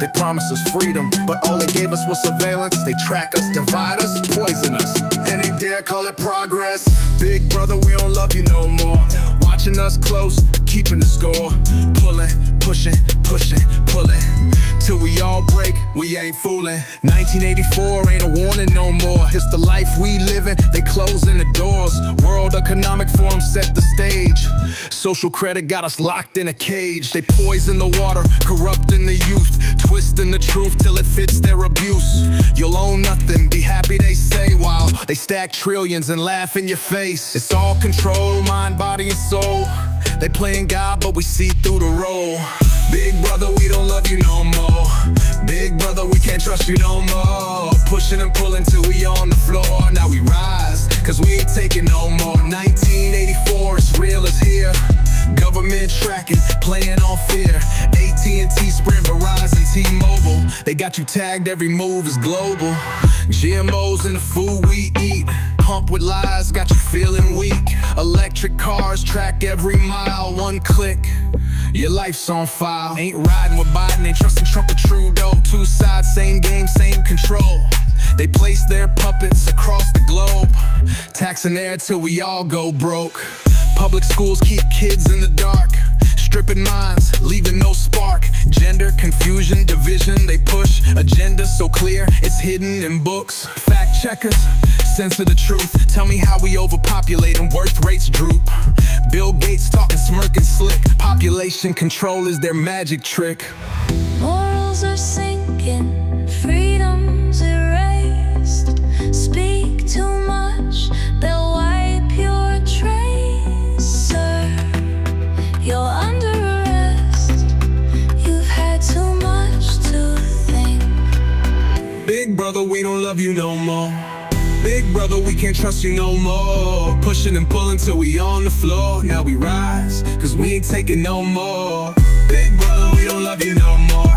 They promised us freedom, but all they gave us was surveillance. They track us, divide us, poison us, and they dare call it progress. Big brother, we don't love you no more. Watching us close, keeping the score. Pulling, pushing, pushing, pulling, till we all break, we ain't fooling. 1984 ain't a warning no more. It's the life we living, they closing the doors. World Economic Forum set the stage. Social credit got us locked in a cage. They poison the water, corrupting the youth, twisting the truth till it fits their abuse. You'll own nothing, be happy they say, while they stack trillions and laugh in your face. It's all control, mind, body, and soul. They playing God, but we see through the role. Big brother, we don't love you no more. Big brother, we can't trust you no more. Pushing and pulling till we on the floor. Now we rise, cause we ain't taking no more. 1984, it's real as here. Government tracking, playing on fear. AT&T, Sprint, Verizon, T-Mobile. They got you tagged, every move is global. GMOs in the food we eat. Pump with lies, got you feeling weak. Electric cars track every mile. One click, your life's on file. Ain't riding with Biden, ain't trusting Trump or Trudeau. Two sides, same game, same control. They place their puppets across the globe, taxing air till we all go broke. Public schools keep kids in the dark, stripping minds, leaving no spark. Gender confusion, division, they push agenda so clear, it's hidden in books. Fact checkers, censor the truth. Tell me how we overpopulate and birth rates droop. Bill Gates talking smirking slick. Population control is their magic trick. Morals are sinking, freedom's erased. Speak too much, they'll wipe your trace. Sir, you're under arrest. You've had too much to think. Big brother, we don't love you no more. Big brother, we can't trust you no more. Pushing and pulling till we on the floor. Now we rise, cause we ain't taking no more. Big brother, we don't love you no more.